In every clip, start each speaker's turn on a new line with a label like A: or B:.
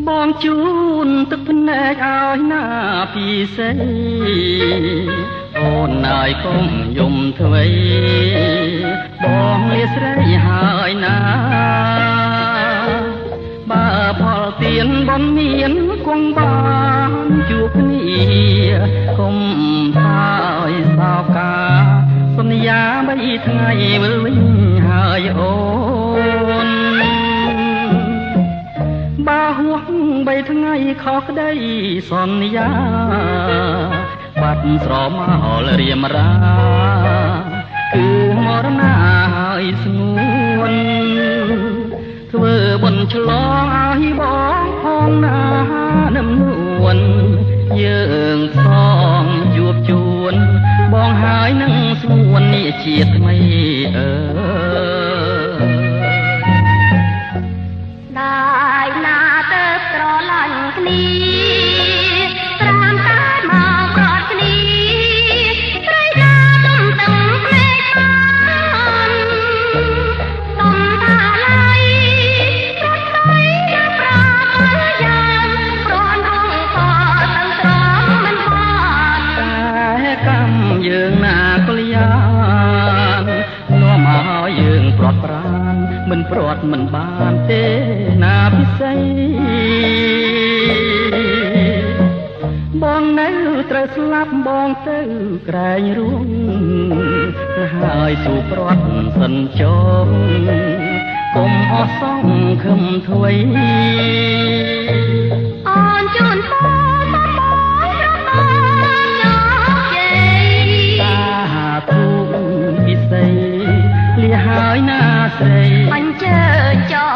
A: បងជូនទឹកភ្នែកឲ្យណាពីសេអូនណាយកុំយំធ្វេបងលាស្រីហើយណាបើផលទៀនបនមានគង់បានជួបគ្នាកុំថាឲ្យសោកាសន្យា3ថ្ងៃវិលវិញហើយអូនបើហួស3ថ្ងៃខុសក្តីសន្យាបាត់ស្រមហលរៀមរាគឺមរណាហើយស្ងួនធ្វើបុណ្យឆ្លងឲ្យបងផងណានឹមនួនយើងសងជួបជួនបងហើយនឹងស្ងួននេះជាថ្មី
B: ได้ណាទៅត្រឡាញ់គ្នាត្រាំតែមកក្រត់គ្នាត្រីដាទំទឹងភ្នែកបានទំតាឡៃរត់ទៅណាប្រាយ៉ាងព្រោះនងក៏ទាំងត្រង់មិនបាន
A: តែកម្មយើងណាកលយាននាំឲ្យយើងព្រាត់ប្រានមិនព្រាត់មិនបានទេណាពិសីបងនៅត្រូវស្លាប់បងទៅក្រែងរួងហើយស៊ូព្រាត់សិនចងកុំអស់សង្ឃឹមធ្វេ
B: អូនជូនបងបងប្របានយកជ័យ
A: តាធូពិសីលះហើយណាស្រី
B: អញ្ជើញចោ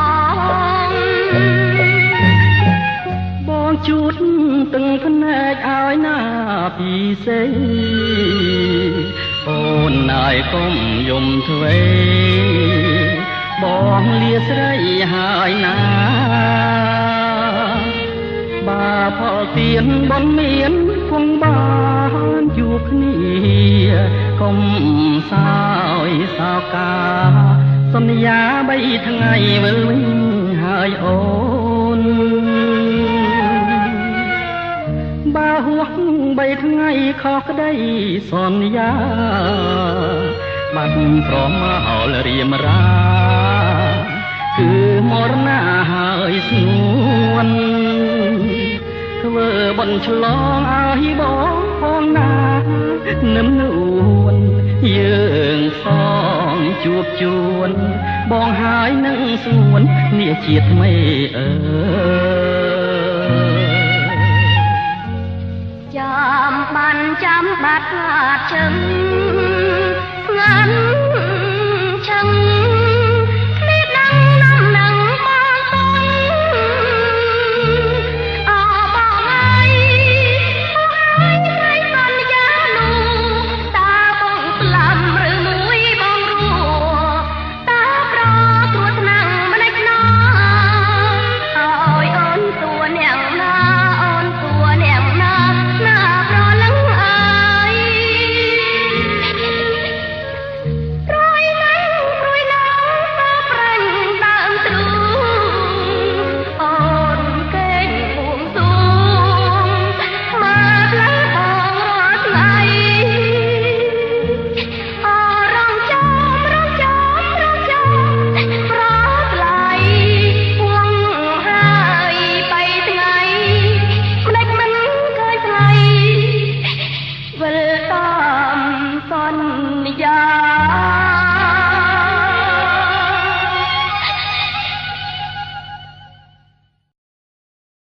A: បងជូតទាំងភ្នែកឲ្យណាពីសេអូនណាយកុំយំធ្វេបងលាស្រីហើយណាបើផលទៀនបនមានគង់បានជួបគ្នាកុំសោយសោកាសន្យា3ថ្ងៃវិលវិញហើយអូនបើហួស3ថ្ងៃខុសក្តីសន្យាបាត់ព្រមហលរៀមរាគឺមរណាហើយស្ងួនធ្វើបុណ្យឆ្លងឲ្យបងផងណានឹមនួនយើងសងជួបជួនបងហើយនឹងស្ងួននេះជាថ្មី
B: ចាំបានចាំបាត់ខាតជឹងស្ងាត់